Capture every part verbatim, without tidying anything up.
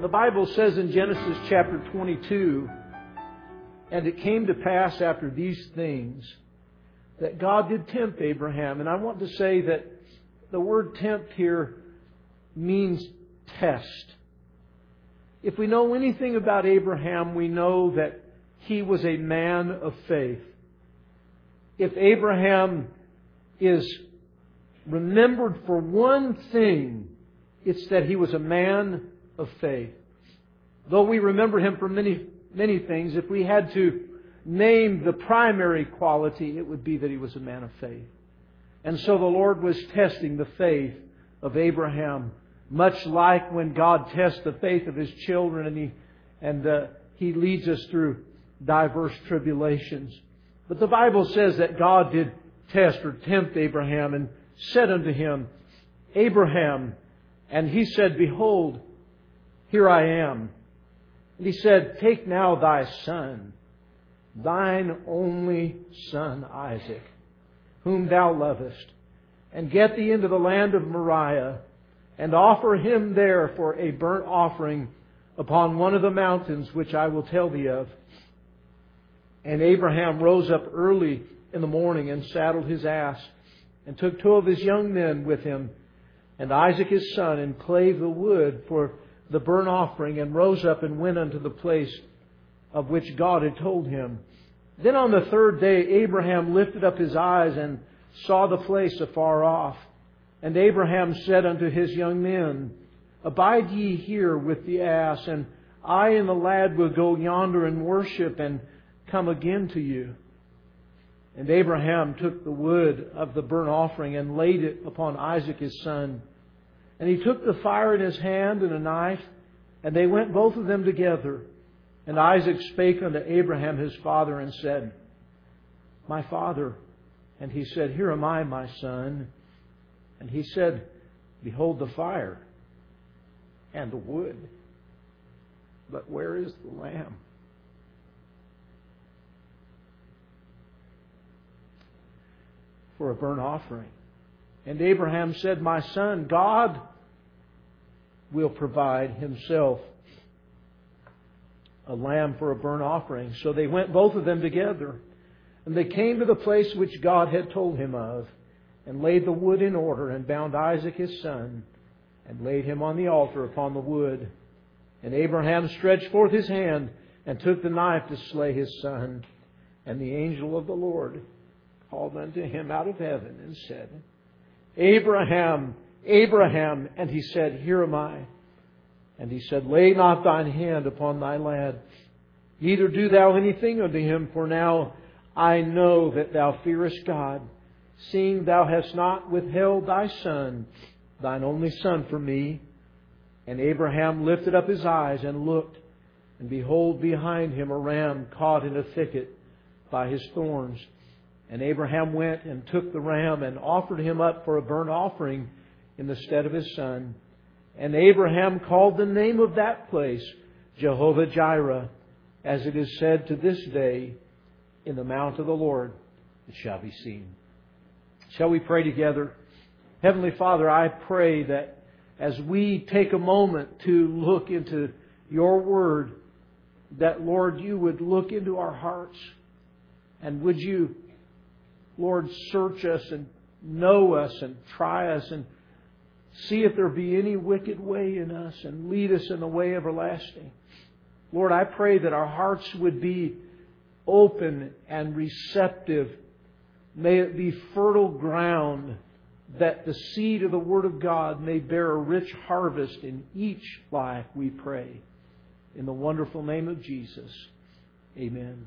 The Bible says in Genesis chapter twenty-two, and it came to pass after these things that God did tempt Abraham. And I want to say that the word tempt here means test. If we know anything about Abraham, we know that he was a man of faith. If Abraham is remembered for one thing, it's that he was a man of faith. Though we remember him for many, many things, if we had to name the primary quality, it would be that he was a man of faith. And so the Lord was testing the faith of Abraham, much like when God tests the faith of His children, and He and uh, He leads us through diverse tribulations. But the Bible says that God did test or tempt Abraham and said unto him, Abraham, and he said, Behold, here I am. And He said, Take now thy son, thine only son Isaac, whom thou lovest, and get thee into the land of Moriah, and offer him there for a burnt offering upon one of the mountains which I will tell thee of. And Abraham rose up early in the morning and saddled his ass, and took two of his young men with him, and Isaac his son, and clave the wood for the burnt offering, and rose up and went unto the place of which God had told him. Then on the third day Abraham lifted up his eyes and saw the place afar off. And Abraham said unto his young men, Abide ye here with the ass, and I and the lad will go yonder and worship, and come again to you. And Abraham took the wood of the burnt offering and laid it upon Isaac his son. And he took the fire in his hand and a knife, and they went both of them together. And Isaac spake unto Abraham his father, and said, My father. And he said, Here am I, my son. And he said, Behold the fire and the wood, but where is the lamb? For a burnt offering. And Abraham said, My son, God will provide Himself a lamb for a burnt offering. So they went both of them together. And they came to the place which God had told him of, and laid the wood in order, and bound Isaac his son, and laid him on the altar upon the wood. And Abraham stretched forth his hand, and took the knife to slay his son. And the angel of the Lord called unto him out of heaven, and said, Abraham, Abraham. And he said, Here am I. And he said, Lay not thine hand upon thy lad, neither do thou anything unto him, for now I know that thou fearest God, seeing thou hast not withheld thy son, thine only son, from me. And Abraham lifted up his eyes and looked, and behold, behind him a ram caught in a thicket by his thorns. And Abraham went and took the ram, and offered him up for a burnt offering in the stead of his son. And Abraham called the name of that place Jehovah Jireh, as it is said to this day, In the mount of the Lord it shall be seen. Shall we pray together? Heavenly Father, I pray that as we take a moment to look into Your Word, that, Lord, You would look into our hearts, and would You, Lord, search us and know us and try us, and see if there be any wicked way in us, and lead us in the way everlasting. Lord, I pray that our hearts would be open and receptive. May it be fertile ground, that the seed of the Word of God may bear a rich harvest in each life, we pray. In the wonderful name of Jesus. Amen.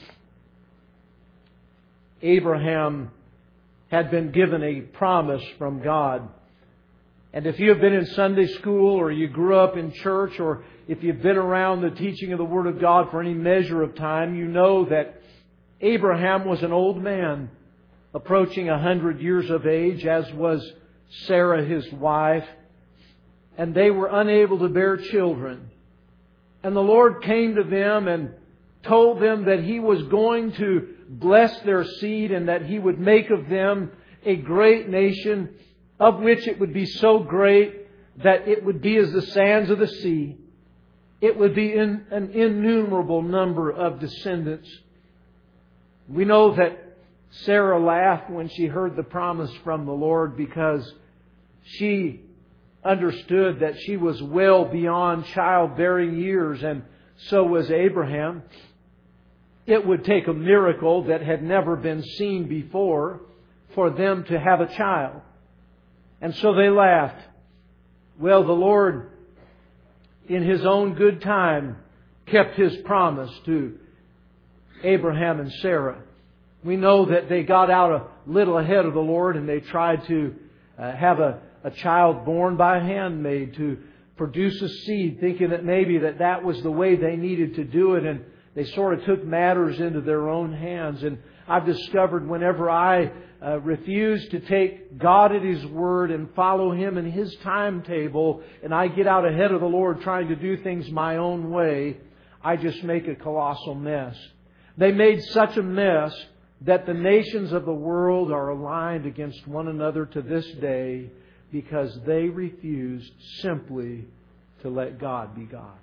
Abraham had been given a promise from God. And if you have been in Sunday school, or you grew up in church, or if you've been around the teaching of the Word of God for any measure of time, you know that Abraham was an old man, approaching a hundred years of age, as was Sarah his wife. And they were unable to bear children. And the Lord came to them and told them that He was going to bless their seed, and that He would make of them a great nation, of which it would be so great that it would be as the sands of the sea. it would be in an innumerable number of descendants. We know that Sarah laughed when she heard the promise from the Lord because she understood that she was well beyond childbearing years, and so was Abraham. It would take a miracle that had never been seen before for them to have a child. And so they laughed. Well, the Lord, in His own good time, kept His promise to Abraham and Sarah. We know that they got out a little ahead of the Lord and they tried to uh, have a, a child born by a handmaid to produce a seed, thinking that maybe that that was the way they needed to do it, and they sort of took matters into their own hands. And I've discovered whenever I uh, refuse to take God at His word and follow Him in His timetable, and I get out ahead of the Lord trying to do things my own way, I just make a colossal mess. They made such a mess that the nations of the world are aligned against one another to this day because they refused simply to let God be God.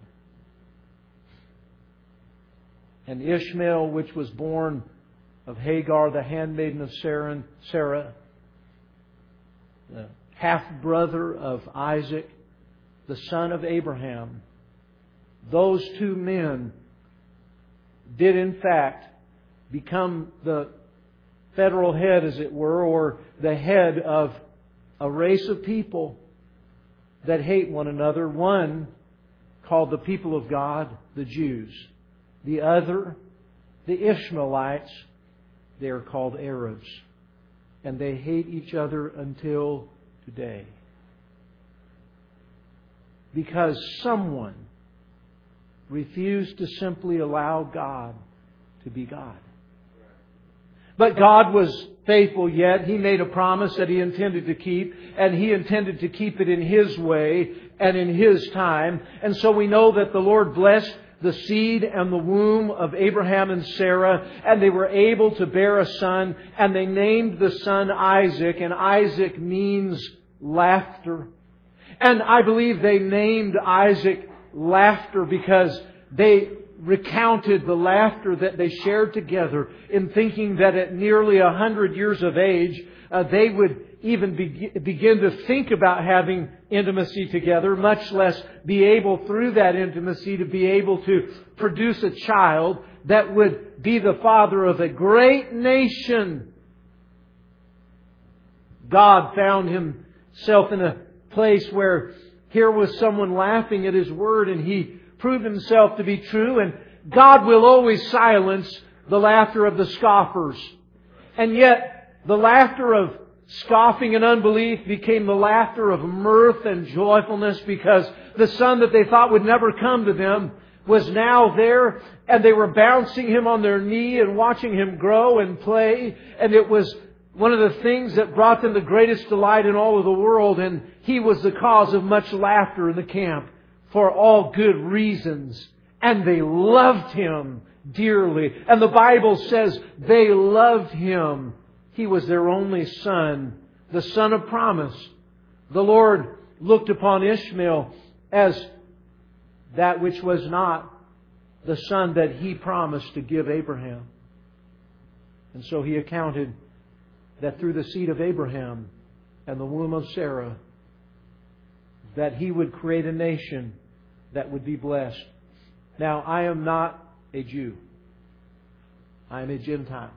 And Ishmael, which was born of Hagar, the handmaiden of Sarah, Sarah, the half-brother of Isaac, the son of Abraham, those two men did in fact become the federal head, as it were, or the head of a race of people that hate one another. One called the people of God, the Jews. The other, the Ishmaelites, they are called Arabs. And they hate each other until today. Because someone refused to simply allow God to be God. But God was faithful yet. He made a promise that He intended to keep, and He intended to keep it in His way and in His time. And so we know that the Lord blessed the seed and the womb of Abraham and Sarah, and they were able to bear a son, and they named the son Isaac, and Isaac means laughter. And I believe they named Isaac laughter because they recounted the laughter that they shared together in thinking that at nearly a hundred years of age, uh, they would even be- begin to think about having intimacy together, much less be able through that intimacy to be able to produce a child that would be the father of a great nation. God found Himself in a place where here was someone laughing at His word, and He proved Himself to be true. And God will always silence the laughter of the scoffers. And yet the laughter of scoffing and unbelief became the laughter of mirth and joyfulness, because the son that they thought would never come to them was now there, and they were bouncing him on their knee and watching him grow and play. And it was one of the things that brought them the greatest delight in all of the world. And he was the cause of much laughter in the camp for all good reasons. And they loved him dearly. And the Bible says they loved him. He was their only son, the son of promise. The Lord looked upon Ishmael as that which was not the son that He promised to give Abraham. And so He accounted that through the seed of Abraham and the womb of Sarah, that He would create a nation that would be blessed. Now, I am not a Jew. I am a Gentile.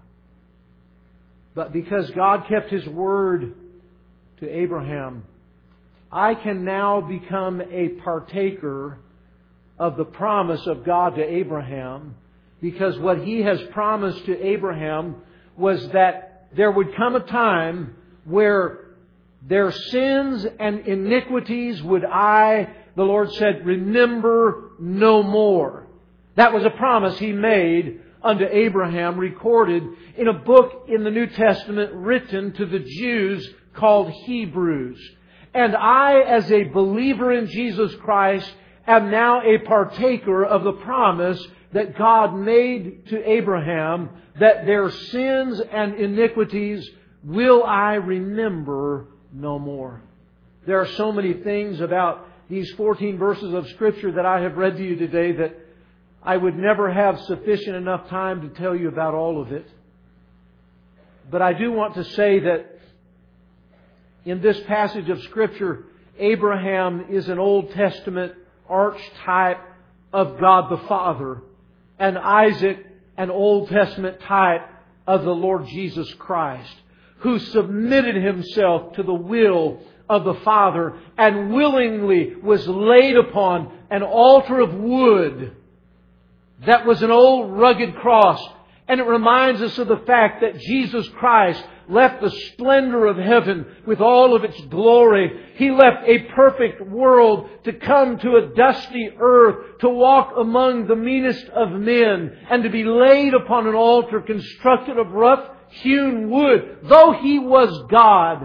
But because God kept His word to Abraham, I can now become a partaker of the promise of God to Abraham, because what He has promised to Abraham was that there would come a time where their sins and iniquities would I, the Lord said, remember no more. That was a promise He made unto Abraham, recorded in a book in the New Testament written to the Jews called Hebrews. And I, as a believer in Jesus Christ, am now a partaker of the promise that God made to Abraham, that their sins and iniquities will I remember no more. There are so many things about these fourteen verses of Scripture that I have read to you today that I would never have sufficient enough time to tell you about all of it. But I do want to say that in this passage of Scripture, Abraham is an Old Testament archetype of God the Father, and Isaac an Old Testament type of the Lord Jesus Christ, who submitted Himself to the will of the Father and willingly was laid upon an altar of wood that was an old rugged cross. And it reminds us of the fact that Jesus Christ left the splendor of heaven with all of its glory. He left a perfect world to come to a dusty earth, to walk among the meanest of men, and to be laid upon an altar constructed of rough hewn wood, though He was God.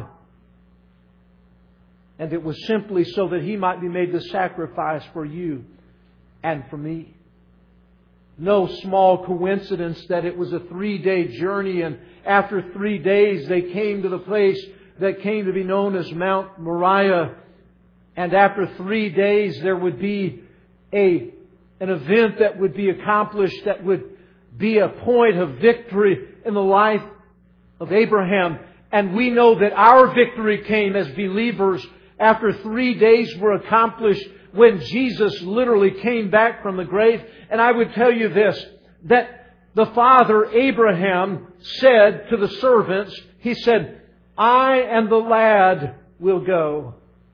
And it was simply so that He might be made the sacrifice for you and for me. No small coincidence that it was a three-day journey, and after three days they came to the place that came to be known as Mount Moriah. And after three days there would be a an event that would be accomplished that would be a point of victory in the life of Abraham. And we know that our victory came as believers after three days were accomplished, when Jesus literally came back from the grave. And I would tell you this, that the father Abraham said to the servants, he said, "I and the lad will go."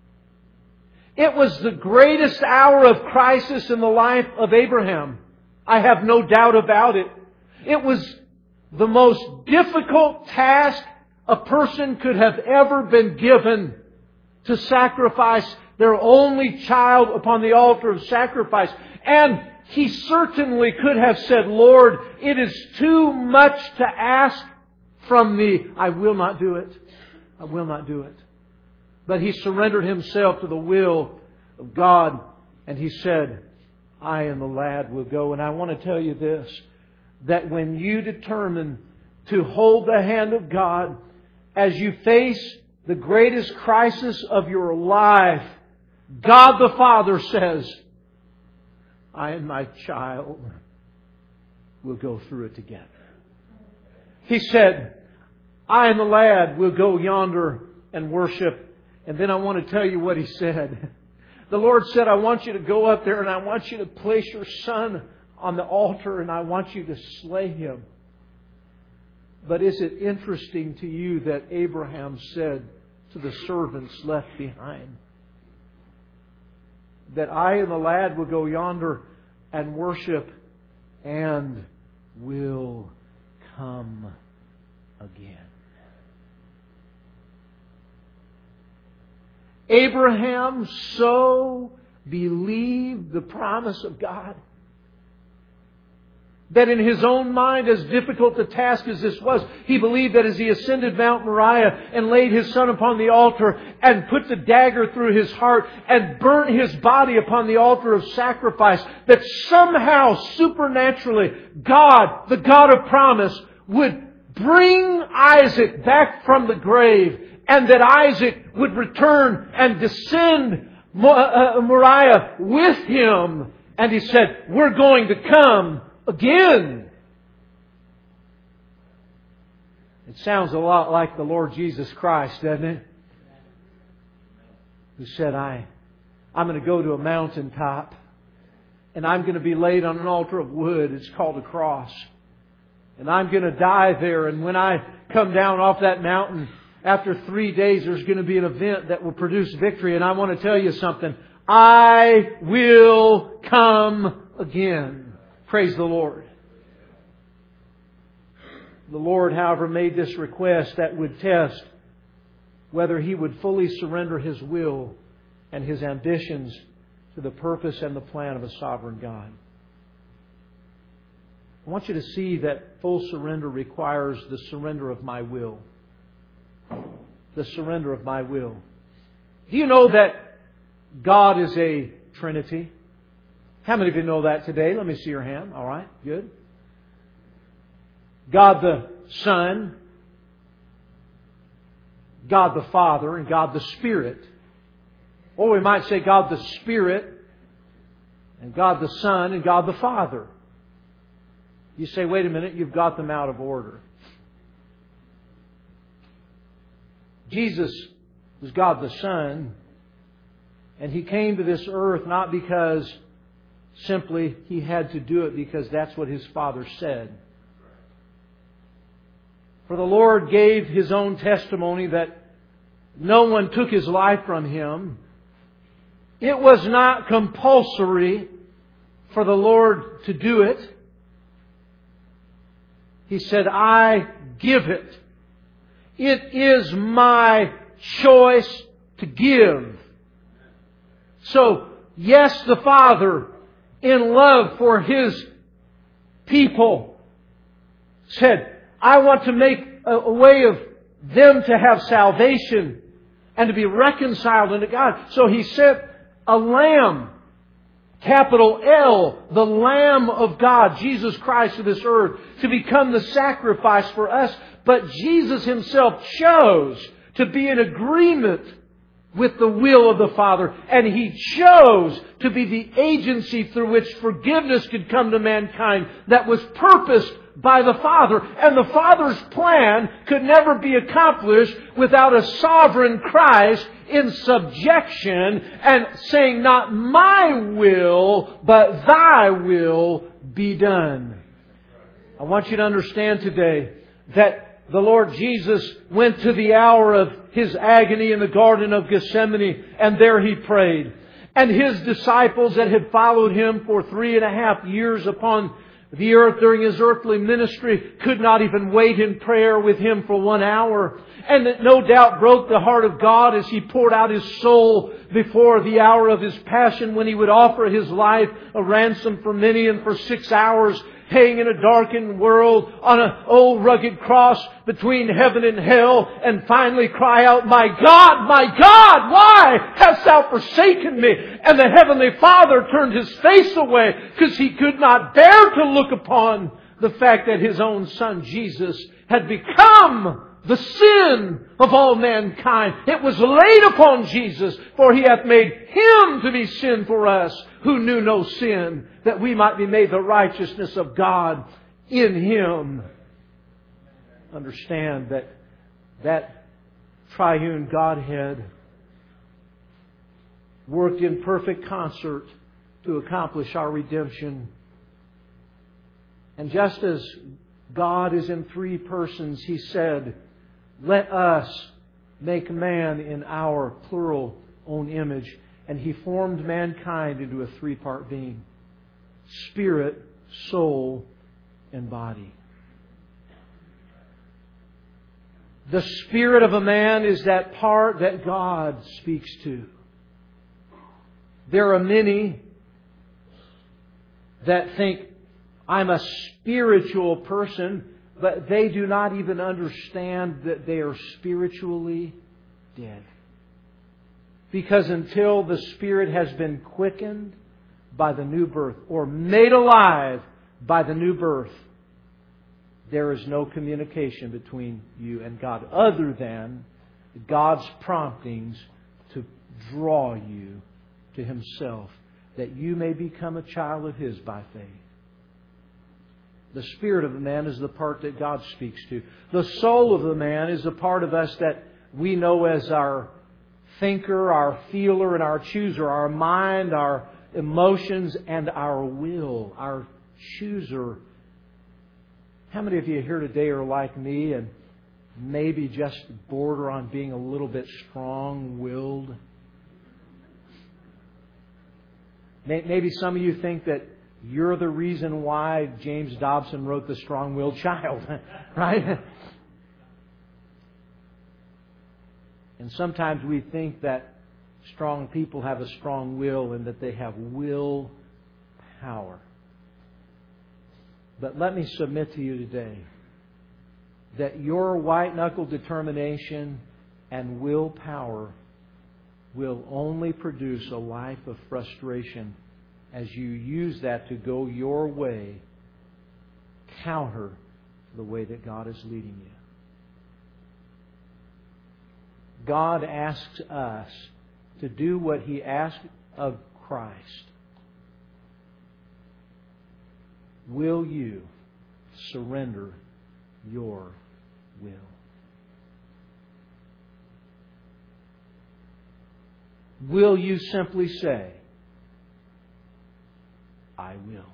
It was the greatest hour of crisis in the life of Abraham. I have no doubt about it. It was the most difficult task a person could have ever been given, to sacrifice their only child upon the altar of sacrifice. And he certainly could have said, "Lord, it is too much to ask from me. I will not do it. I will not do it." But he surrendered himself to the will of God, and he said, "I and the lad will go." And I want to tell you this, that when you determine to hold the hand of God as you face the greatest crisis of your life, God the Father says, "I and my child will go through it together." He said, "I and the lad will go yonder and worship." And then I want to tell you what He said. The Lord said, "I want you to go up there and I want you to place your son on the altar and I want you to slay him." But is it interesting to you that Abraham said to the servants left behind that "I and the lad will go yonder and worship and will come again"? Abraham so believed the promise of God that in his own mind, as difficult a task as this was, he believed that as he ascended Mount Moriah and laid his son upon the altar and put the dagger through his heart and burnt his body upon the altar of sacrifice, that somehow, supernaturally, God, the God of promise, would bring Isaac back from the grave, and that Isaac would return and descend Moriah with him. And he said, "We're going to come again." It sounds a lot like the Lord Jesus Christ, doesn't it? Who said, I, I'm going to go to a mountaintop and I'm going to be laid on an altar of wood. It's called a cross. And I'm going to die there. And when I come down off that mountain, after three days, there's going to be an event that will produce victory. And I want to tell you something. I will come again. Praise the Lord. The Lord, however, made this request that would test whether He would fully surrender His will and His ambitions to the purpose and the plan of a sovereign God. I want you to see that full surrender requires the surrender of my will. The surrender of my will. Do you know that God is a Trinity? How many of you know that today? Let me see your hand. All right, good. God the Son, God the Father, and God the Spirit. Or we might say God the Spirit, and God the Son, and God the Father. You say, wait a minute, you've got them out of order. Jesus was God the Son, and He came to this earth not because simply He had to do it because that's what His Father said. For the Lord gave His own testimony that no one took His life from Him. It was not compulsory for the Lord to do it. He said, I give it. It is my choice to give. So, yes, the Father, in love for His people, said, I want to make a, a way of them to have salvation and to be reconciled unto God. So He sent a lamb, capital L, the Lamb of God, Jesus Christ, to this earth to become the sacrifice for us. But Jesus Himself chose to be in agreement with the will of the Father. And He chose to be the agency through which forgiveness could come to mankind that was purposed by the Father. And the Father's plan could never be accomplished without a sovereign Christ in subjection and saying, not my will, but Thy will be done. I want you to understand today that the Lord Jesus went to the hour of His agony in the Garden of Gethsemane, and there He prayed. And His disciples that had followed Him for three and a half years upon the earth during His earthly ministry could not even wait in prayer with Him for one hour. And it no doubt broke the heart of God as He poured out His soul before the hour of His passion, when He would offer His life a ransom for many, and for six hours hang in a darkened world on an old rugged cross between heaven and hell, and finally cry out, my God, my God, why hast Thou forsaken me? And the Heavenly Father turned His face away because He could not bear to look upon the fact that His own Son Jesus had become the sin of all mankind. It was laid upon Jesus, for He hath made Him to be sin for us who knew no sin, that we might be made the righteousness of God in Him. Understand that that triune Godhead worked in perfect concert to accomplish our redemption. And just as God is in three persons, He said, let us make man in our plural own image. And He formed mankind into a three-part being: spirit, soul, and body. The spirit of a man is that part that God speaks to. There are many that think, I'm a spiritual person, but they do not even understand that they are spiritually dead. Because until the Spirit has been quickened by the new birth, or made alive by the new birth, there is no communication between you and God other than God's promptings to draw you to Himself, that you may become a child of His by faith. The spirit of the man is the part that God speaks to. The soul of the man is the part of us that we know as our thinker, our feeler, and our chooser. Our mind, our emotions, and our will. Our chooser. How many of you here today are like me and maybe just border on being a little bit strong-willed? Maybe some of you think that you're the reason why James Dobson wrote The Strong-Willed Child, right? And sometimes we think that strong people have a strong will and that they have will power. But let me submit to you today that your white-knuckle determination and willpower will only produce a life of frustration as you use that to go your way, counter to the way that God is leading you. God asks us to do what He asked of Christ, will you surrender your will? Will you simply say, I will?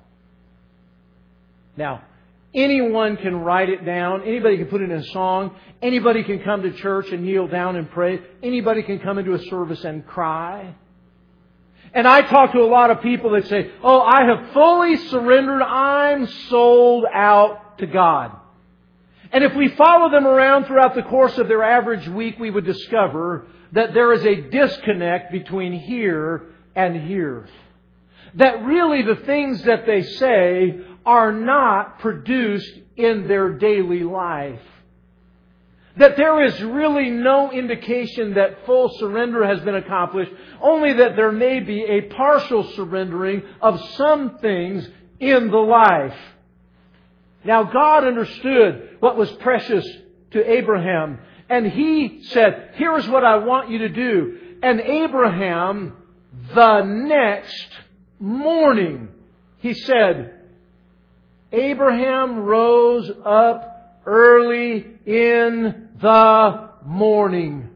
Now, anyone can write it down. Anybody can put it in a song. Anybody can come to church and kneel down and pray. Anybody can come into a service and cry. And I talk to a lot of people that say, oh, I have fully surrendered. I'm sold out to God. And if we follow them around throughout the course of their average week, we would discover that there is a disconnect between here and here. That really the things that they say are not produced in their daily life. That there is really no indication that full surrender has been accomplished, only that there may be a partial surrendering of some things in the life. Now, God understood what was precious to Abraham, and He said, here's what I want you to do. And Abraham, the next morning, he said, Abraham rose up early in the morning.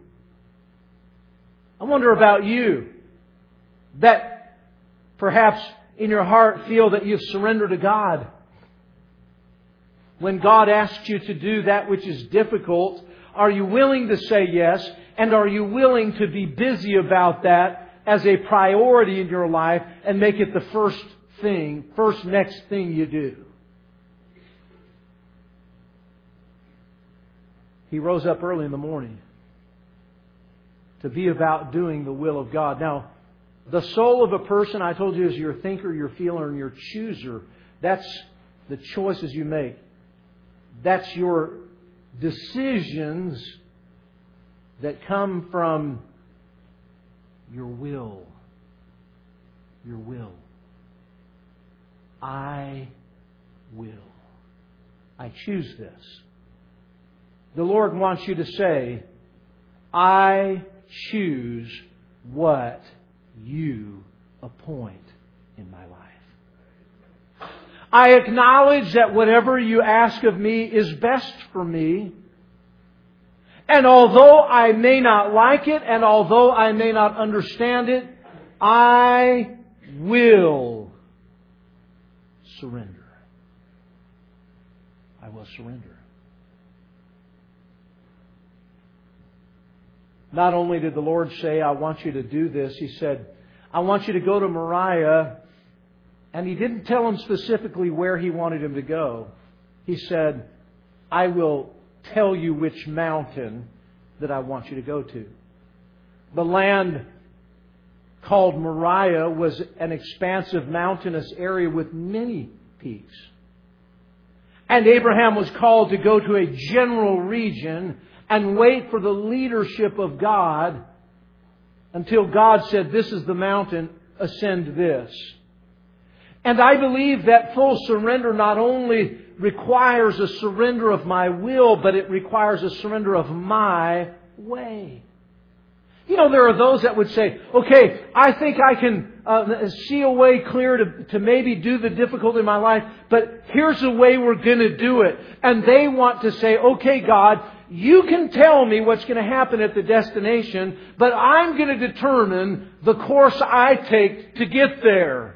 I wonder about you, that perhaps in your heart feel that you've surrendered to God. When God asks you to do that which is difficult, are you willing to say yes? And are you willing to be busy about that as a priority in your life and make it the first thing, first next thing you do? He rose up early in the morning to be about doing the will of God. Now, the soul of a person, I told you, is your thinker, your feeler, and your chooser. That's the choices you make. That's your decisions that come from your will. Your will. I will. I choose this. The Lord wants you to say, I choose what you appoint in my life. I acknowledge that whatever you ask of me is best for me. And although I may not like it, and although I may not understand it, I will surrender. I will surrender. Not only did the Lord say, I want you to do this, He said, I want you to go to Moriah. And He didn't tell him specifically where He wanted him to go. He said, I will tell you which mountain that I want you to go to. The land called Moriah was an expansive mountainous area with many peaks. And Abraham was called to go to a general region and wait for the leadership of God until God said, this is the mountain, ascend this. And I believe that full surrender not only requires a surrender of my will, but it requires a surrender of my way. You know, there are those that would say, okay, I think I can uh, see a way clear to, to maybe do the difficult in my life, but here's the way we're going to do it. And they want to say, okay, God, you can tell me what's going to happen at the destination, but I'm going to determine the course I take to get there.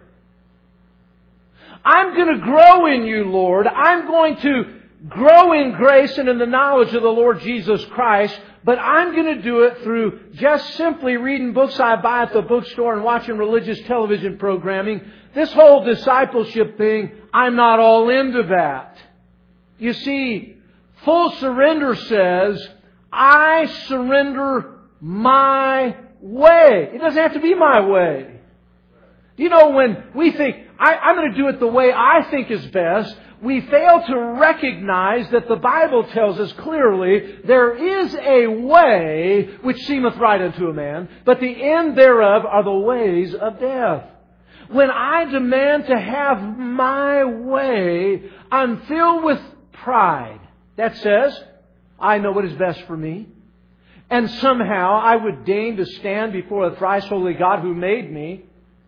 I'm going to grow in you, Lord. I'm going to grow in grace and in the knowledge of the Lord Jesus Christ, but I'm going to do it through just simply reading books I buy at the bookstore and watching religious television programming. This whole discipleship thing, I'm not all into that. You see, full surrender says, I surrender my way. It doesn't have to be my way. You know, when we think, I, I'm going to do it the way I think is best, we fail to recognize that the Bible tells us clearly there is a way which seemeth right unto a man, but the end thereof are the ways of death. When I demand to have my way, I'm filled with pride that says, I know what is best for me. And somehow I would deign to stand before the thrice holy God who made me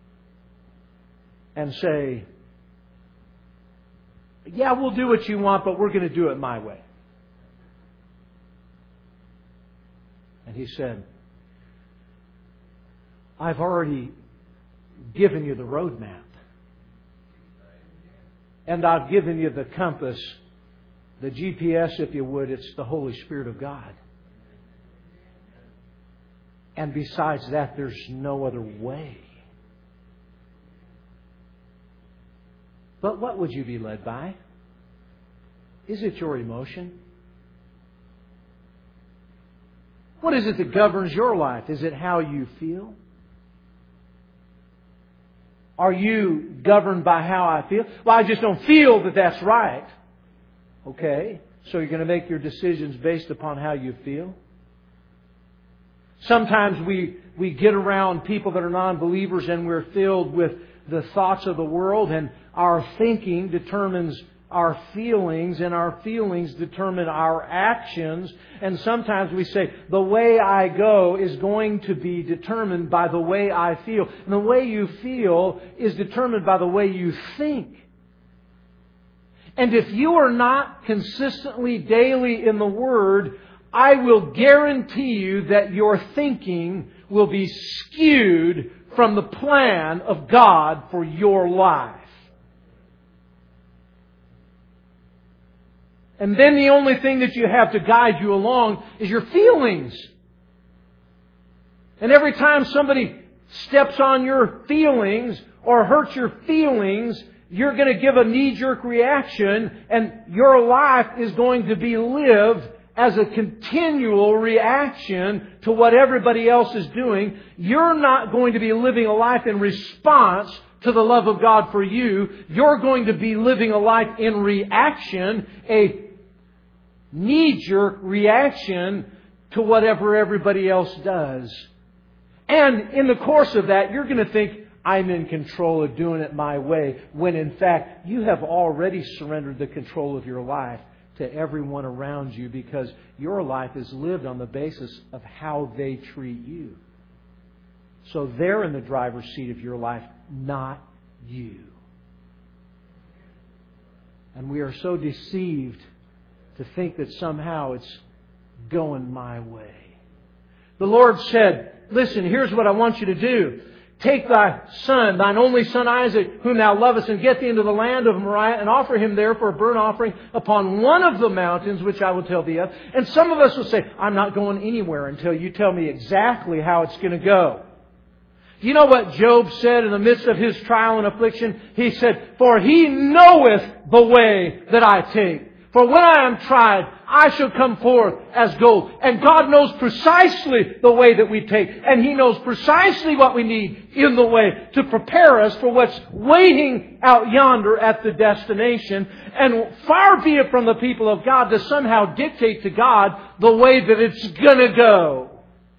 and say, yeah, we'll do what you want, but we're going to do it my way. And He said, I've already given you the roadmap. And I've given you the compass, the G P S, if you would. It's the Holy Spirit of God. And besides that, there's no other way. But what would you be led by? Is it your emotion? What is it that governs your life? Is it how you feel? Are you governed by how I feel? Well, I just don't feel that that's right. Okay, so you're going to make your decisions based upon how you feel? Sometimes we, we get around people that are non-believers and we're filled with the thoughts of the world, and our thinking determines our feelings, and our feelings determine our actions. And sometimes we say, the way I go is going to be determined by the way I feel. And the way you feel is determined by the way you think. And if you are not consistently daily in the Word, I will guarantee you that your thinking will be skewed from the plan of God for your life. And then the only thing that you have to guide you along is your feelings. And every time somebody steps on your feelings or hurts your feelings, you're going to give a knee-jerk reaction, and your life is going to be lived as a continual reaction to what everybody else is doing. You're not going to be living a life in response to the love of God for you. You're going to be living a life in reaction, a knee-jerk reaction to whatever everybody else does. And in the course of that, you're going to think, I'm in control of doing it my way, when in fact you have already surrendered the control of your life to everyone around you, because your life is lived on the basis of how they treat you. So they're in the driver's seat of your life, not you. And we are so deceived to think that somehow it's going my way. The Lord said, listen, here's what I want you to do. Take thy son, thine only son Isaac, whom thou lovest, and get thee into the land of Moriah, and offer him there for a burnt offering upon one of the mountains which I will tell thee of. And some of us will say, I'm not going anywhere until you tell me exactly how it's going to go. You know what Job said in the midst of his trial and affliction? He said, for he knoweth the way that I take. For when I am tried, I shall come forth as gold. And God knows precisely the way that we take. And He knows precisely what we need in the way to prepare us for what's waiting out yonder at the destination. And far be it from the people of God to somehow dictate to God the way that it's going to go.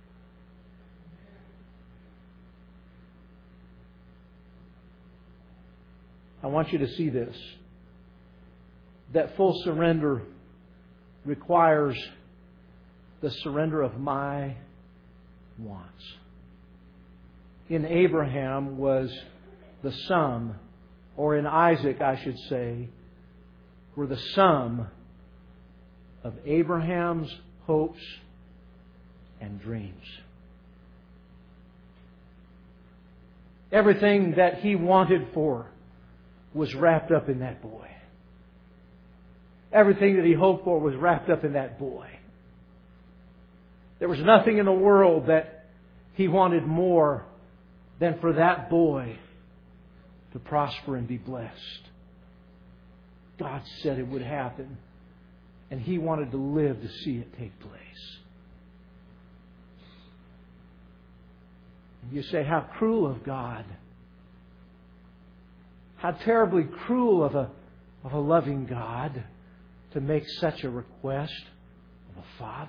I want you to see this. That full surrender requires the surrender of my wants. In Abraham was the sum, or in Isaac, I should say, were the sum of Abraham's hopes and dreams. Everything that he wanted for was wrapped up in that boy. Everything that he hoped for was wrapped up in that boy. There was nothing in the world that he wanted more than for that boy to prosper and be blessed. God said it would happen, and he wanted to live to see it take place. You say, how cruel of God. How terribly cruel of a, of a loving God to make such a request of a father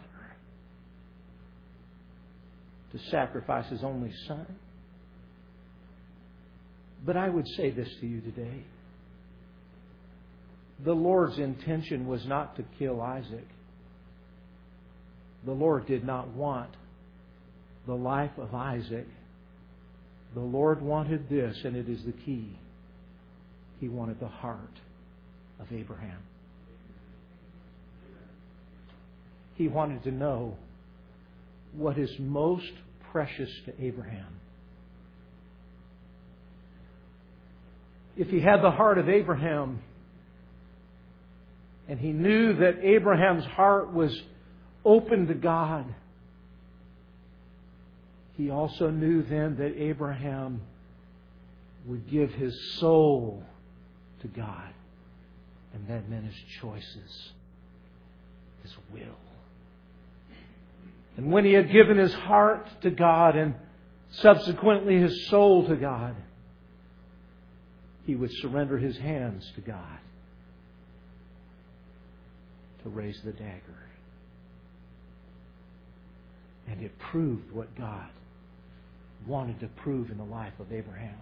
to sacrifice his only son. But I would say this to you today. The Lord's intention was not to kill Isaac. The Lord did not want the life of Isaac. The Lord wanted this, and it is the key. He wanted the heart of Abraham. He wanted to know what is most precious to Abraham. If he had the heart of Abraham, and he knew that Abraham's heart was open to God, he also knew then that Abraham would give his soul to God. And that meant his choices, his will. And when he had given his heart to God and subsequently his soul to God, he would surrender his hands to God to raise the dagger. And it proved what God wanted to prove in the life of Abraham.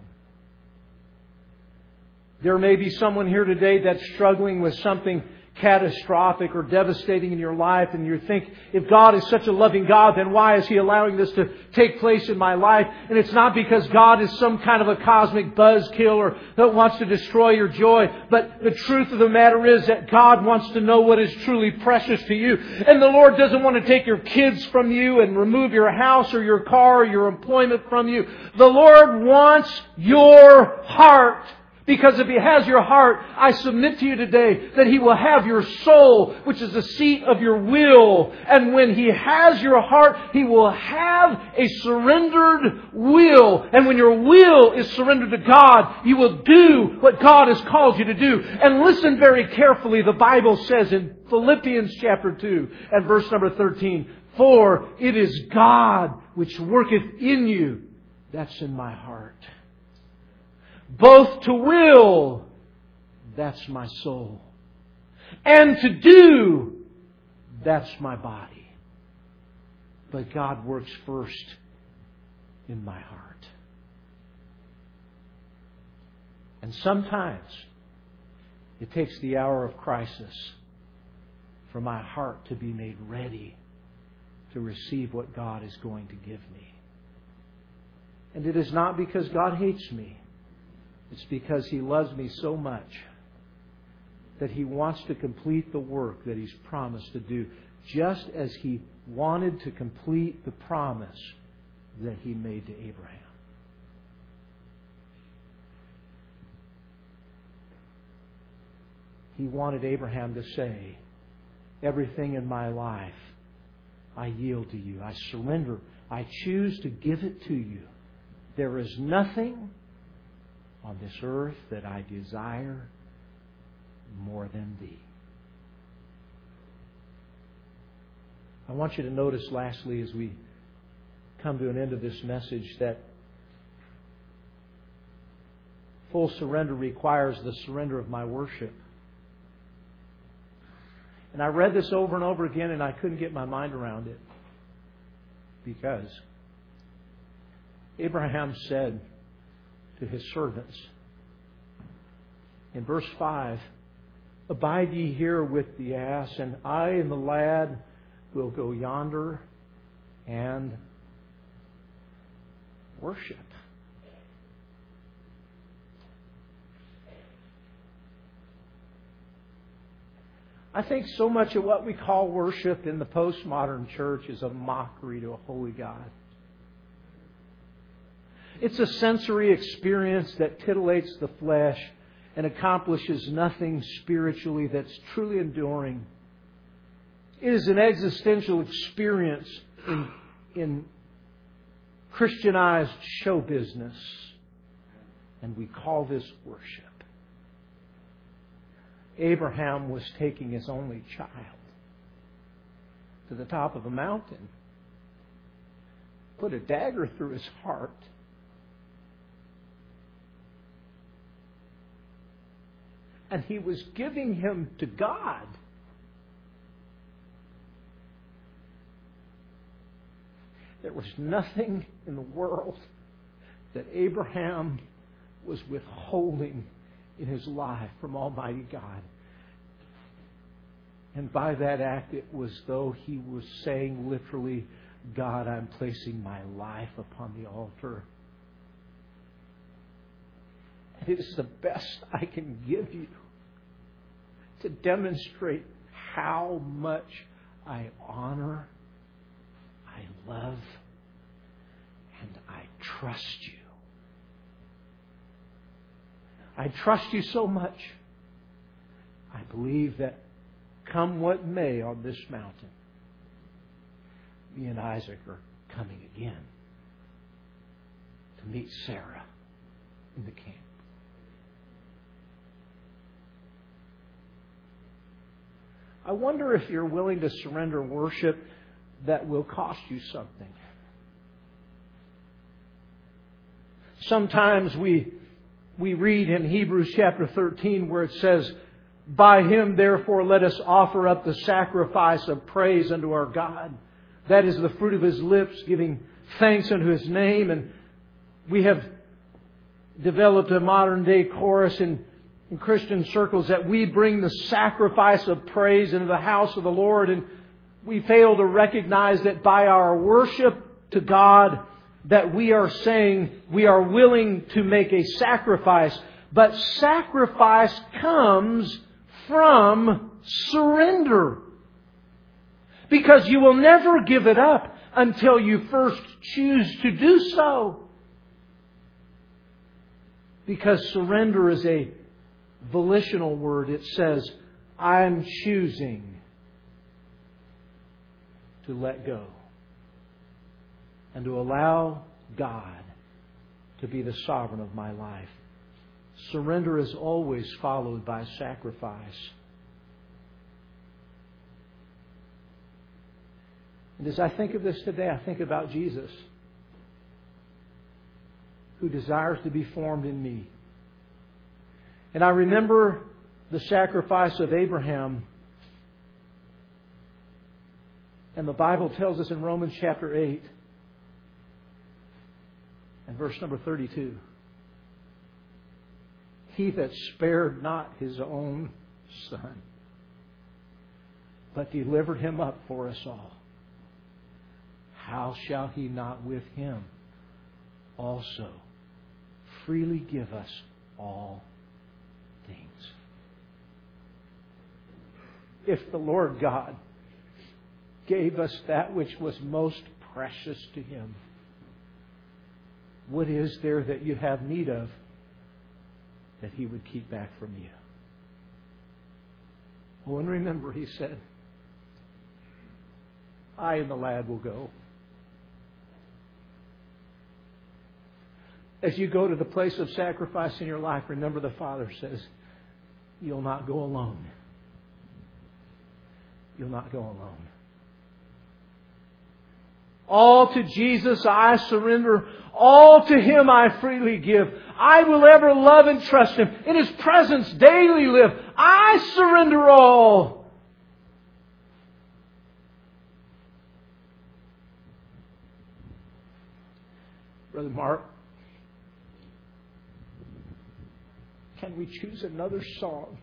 There may be someone here today that's struggling with something catastrophic or devastating in your life, and you think, if God is such a loving God, then why is He allowing this to take place in my life? And it's not because God is some kind of a cosmic buzzkill or that wants to destroy your joy, but the truth of the matter is that God wants to know what is truly precious to you. And the Lord doesn't want to take your kids from you and remove your house or your car or your employment from you. The Lord wants your heart. Because if He has your heart, I submit to you today that He will have your soul, which is the seat of your will. And when He has your heart, He will have a surrendered will. And when your will is surrendered to God, you will do what God has called you to do. And listen very carefully. The Bible says in Philippians chapter two and verse number thirteen, "For it is God which worketh in you." That's in my heart. "Both to will," that's my soul, "and to do," that's my body. But God works first in my heart. And sometimes it takes the hour of crisis for my heart to be made ready to receive what God is going to give me. And it is not because God hates me. It's because He loves me so much that He wants to complete the work that He's promised to do, just as He wanted to complete the promise that He made to Abraham. He wanted Abraham to say, "Everything in my life, I yield to you. I surrender. I choose to give it to you. There is nothing on this earth that I desire more than Thee." I want you to notice lastly, as we come to an end of this message, that full surrender requires the surrender of my worship. And I read this over and over again and I couldn't get my mind around it. Because Abraham said to his servants in verse five, "Abide ye here with the ass, and I and the lad will go yonder and worship." I think so much of what we call worship in the postmodern church is a mockery to a holy God. It's a sensory experience that titillates the flesh and accomplishes nothing spiritually that's truly enduring. It is an existential experience in, in Christianized show business. And we call this worship. Abraham was taking his only child to the top of a mountain, put a dagger through his heart, and he was giving him to God. There was nothing in the world that Abraham was withholding in his life from Almighty God. And by that act, it was though he was saying literally, God, I'm placing my life upon the altar. And it is the best I can give you to demonstrate how much I honor, I love, and I trust you. I trust you so much. I believe that come what may on this mountain, me and Isaac are coming again to meet Sarah in the camp. I wonder if you're willing to surrender worship that will cost you something. Sometimes we we read in Hebrews chapter thirteen where it says, by Him therefore let us offer up the sacrifice of praise unto our God. That is the fruit of His lips, giving thanks unto His name. And we have developed a modern day chorus in, in Christian circles that we bring the sacrifice of praise into the house of the Lord. And we fail to recognize that by our worship to God, that we are saying we are willing to make a sacrifice. But sacrifice comes from surrender. Because you will never give it up until you first choose to do so. Because surrender is a volitional word. It says, I'm choosing to let go. And to allow God to be the sovereign of my life. Surrender is always followed by sacrifice. And as I think of this today, I think about Jesus, who desires to be formed in me. And I remember the sacrifice of Abraham. And the Bible tells us in Romans chapter eight and verse number thirty-two, He that spared not His own Son, but delivered Him up for us all, how shall He not with Him also freely give us all things? If the Lord God gave us that which was most precious to Him, what is there that you have need of that He would keep back from you? Oh, and remember, He said, I and the lad will go. As you go to the place of sacrifice in your life, remember the Father says, you'll not go alone. You'll not go alone. All to Jesus I surrender. All to Him I freely give. I will ever love and trust Him. In His presence daily live. I surrender all. Brother Mark, can we choose another song?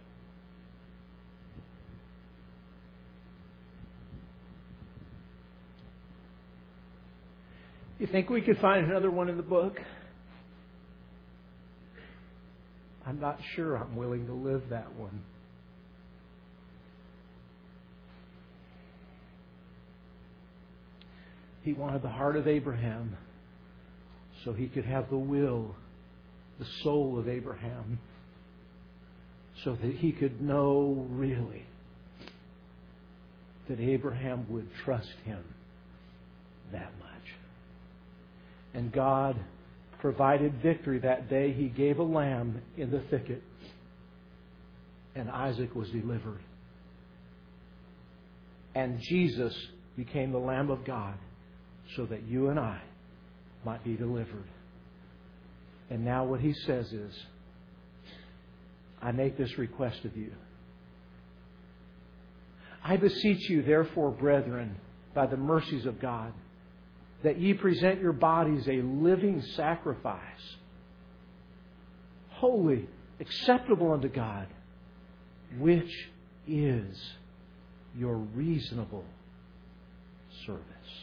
You think we could find another one in the book? I'm not sure I'm willing to live that one. He wanted the heart of Abraham so he could have the will, the soul of Abraham, so that he could know really that Abraham would trust him that much. And God provided victory that day. He gave a lamb in the thicket, and Isaac was delivered. And Jesus became the Lamb of God so that you and I might be delivered. And now what He says is, I make this request of you. I beseech you, therefore, brethren, by the mercies of God, that ye present your bodies a living sacrifice, holy, acceptable unto God, which is your reasonable service.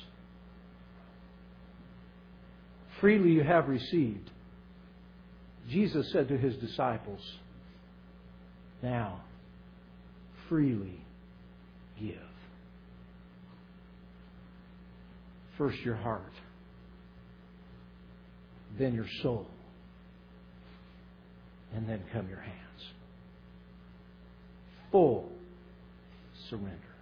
Freely you have received. Jesus said to His disciples, now freely give. First your heart, then your soul, and then come your hands. Full surrender.